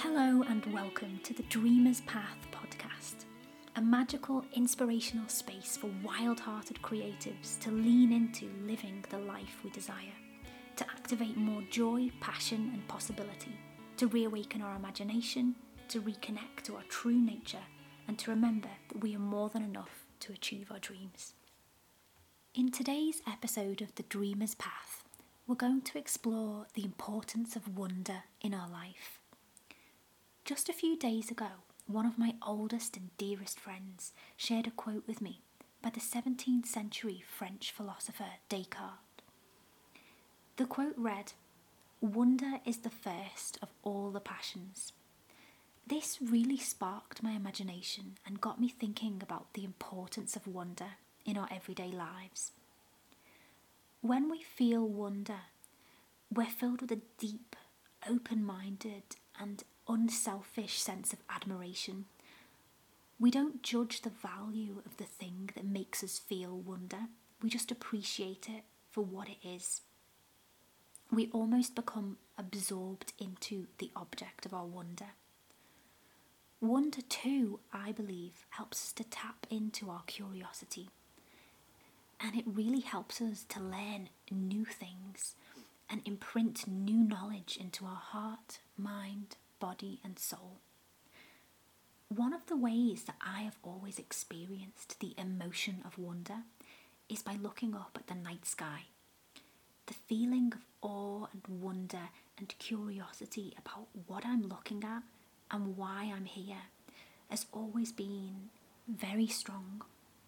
Hello and welcome to the Dreamer's Path podcast, a magical, inspirational space for wild-hearted creatives to lean into living the life we desire, to activate more joy, passion and possibility, to reawaken our imagination, to reconnect to our true nature, and to remember that we are more than enough to achieve our dreams. In today's episode of The Dreamer's Path, we're going to explore the importance of wonder in our life. Just a few days ago, one of my oldest and dearest friends shared a quote with me by the 17th century French philosopher Descartes. The quote read, "Wonder is the first of all the passions." This really sparked my imagination and got me thinking about the importance of wonder in our everyday lives. When we feel wonder, we're filled with a deep, open-minded and unselfish sense of admiration. We don't judge the value of the thing that makes us feel wonder. We just appreciate it for what it is. We almost become absorbed into the object of our wonder. Wonder too, I believe, helps us to tap into our curiosity. And it really helps us to learn new things and imprint new knowledge into our heart, mind, body and soul. One of the ways that I have always experienced the emotion of wonder is by looking up at the night sky. The feeling of awe and wonder and curiosity about what I'm looking at and why I'm here has always been very strong,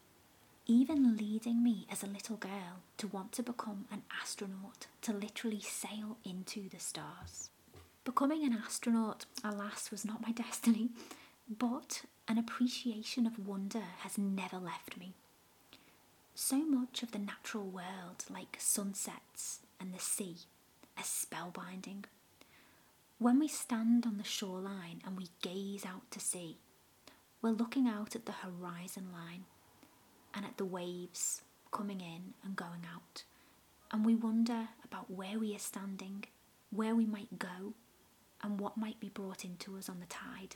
even leading me as a little girl to want to become an astronaut, to literally sail into the stars. Becoming an astronaut, alas, was not my destiny, but an appreciation of wonder has never left me. So much of the natural world, like sunsets and the sea, is spellbinding. When we stand on the shoreline and we gaze out to sea, we're looking out at the horizon line and at the waves coming in and going out, and we wonder about where we are standing, where we might go, and what might be brought into us on the tide.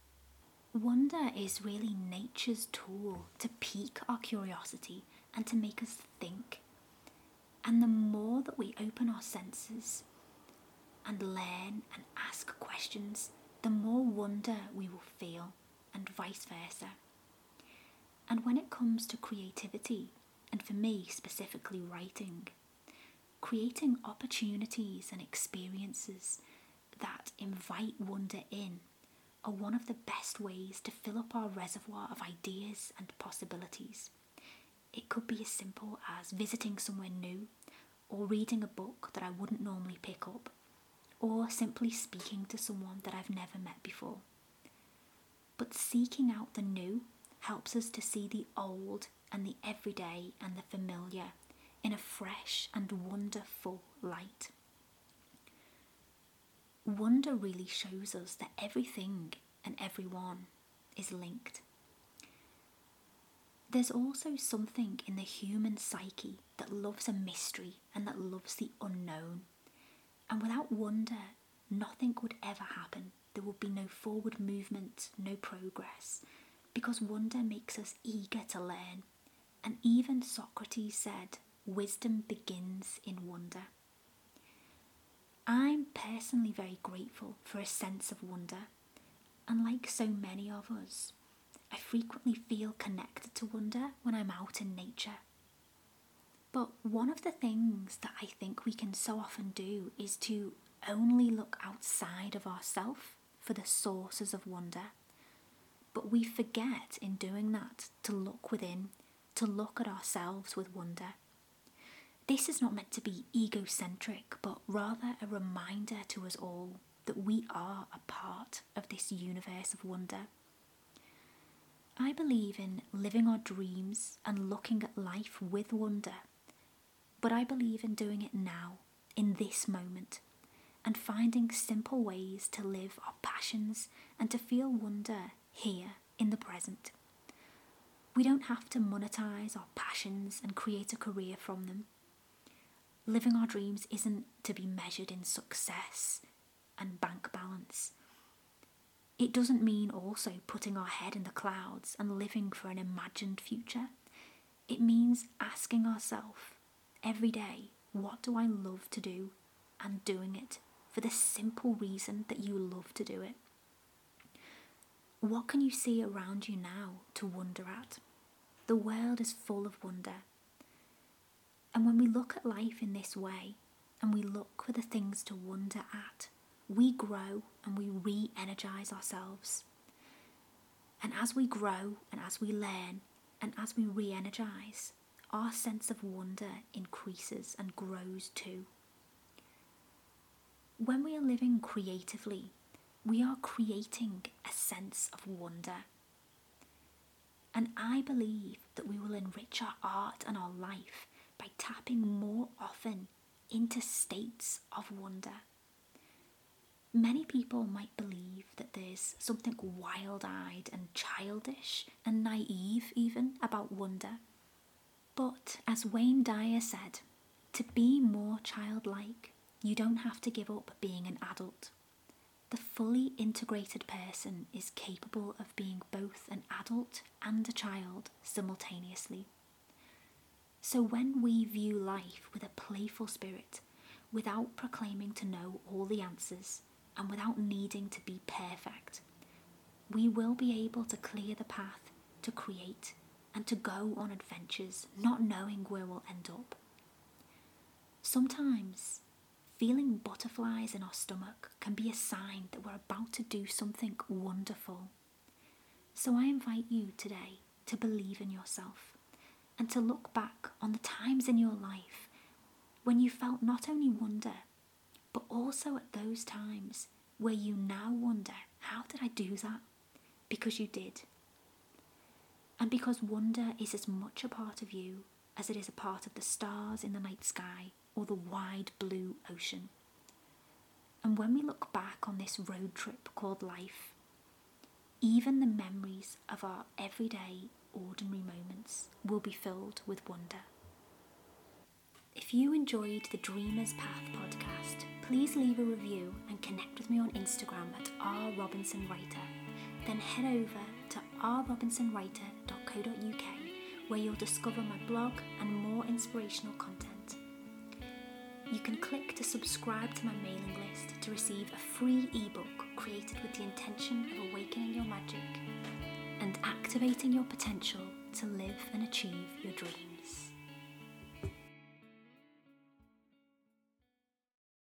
Wonder is really nature's tool to pique our curiosity and to make us think. And the more that we open our senses and learn and ask questions, the more wonder we will feel, and vice versa. And when it comes to creativity, and for me specifically writing, creating opportunities and experiences that invite wonder in are one of the best ways to fill up our reservoir of ideas and possibilities. It could be as simple as visiting somewhere new, or reading a book that I wouldn't normally pick up, or simply speaking to someone that I've never met before. But seeking out the new helps us to see the old and the everyday and the familiar in a fresh and wonderful light. Wonder really shows us that everything and everyone is linked. There's also something in the human psyche that loves a mystery and that loves the unknown. And without wonder, nothing would ever happen. There would be no forward movement, no progress, because wonder makes us eager to learn. And even Socrates said, "Wisdom begins in wonder." I'm personally very grateful for a sense of wonder, and like so many of us, I frequently feel connected to wonder when I'm out in nature. But one of the things that I think we can so often do is to only look outside of ourselves for the sources of wonder. But we forget in doing that to look within, to look at ourselves with wonder. This is not meant to be egocentric, but rather a reminder to us all that we are a part of this universe of wonder. I believe in living our dreams and looking at life with wonder, but I believe in doing it now, in this moment, and finding simple ways to live our passions and to feel wonder here in the present. We don't have to monetize our passions and create a career from them. Living our dreams isn't to be measured in success and bank balance. It doesn't mean also putting our head in the clouds and living for an imagined future. It means asking ourselves every day, what do I love to do, and doing it for the simple reason that you love to do it. What can you see around you now to wonder at? The world is full of wonder. And when we look at life in this way, and we look for the things to wonder at, we grow and we re-energize ourselves. And as we grow and as we learn and as we re-energize, our sense of wonder increases and grows too. When we are living creatively, we are creating a sense of wonder. And I believe that we will enrich our art and our life by tapping more often into states of wonder. Many people might believe that there's something wild-eyed and childish and naive even about wonder. But as Wayne Dyer said, to be more childlike, you don't have to give up being an adult. The fully integrated person is capable of being both an adult and a child simultaneously. So when we view life with a playful spirit, without proclaiming to know all the answers, and without needing to be perfect, we will be able to clear the path to create and to go on adventures, not knowing where we'll end up. Sometimes, feeling butterflies in our stomach can be a sign that we're about to do something wonderful. So I invite you today to believe in yourself and to look back on the times in your life when you felt not only wonder, but also at those times where you now wonder, how did I do that? Because you did. And because wonder is as much a part of you as it is a part of the stars in the night sky or the wide blue ocean. And when we look back on this road trip called life, even the memories of our everyday, ordinary moments will be filled with wonder. If you enjoyed the Dreamer's Path podcast, please leave a review and connect with me on Instagram at rrobinsonwriter. Then head over to rrobinsonwriter.co.uk where you'll discover my blog and more inspirational content. You can click to subscribe to my mailing list to receive a free ebook created with the intention of awakening your magic and activating your potential to live and achieve your dreams.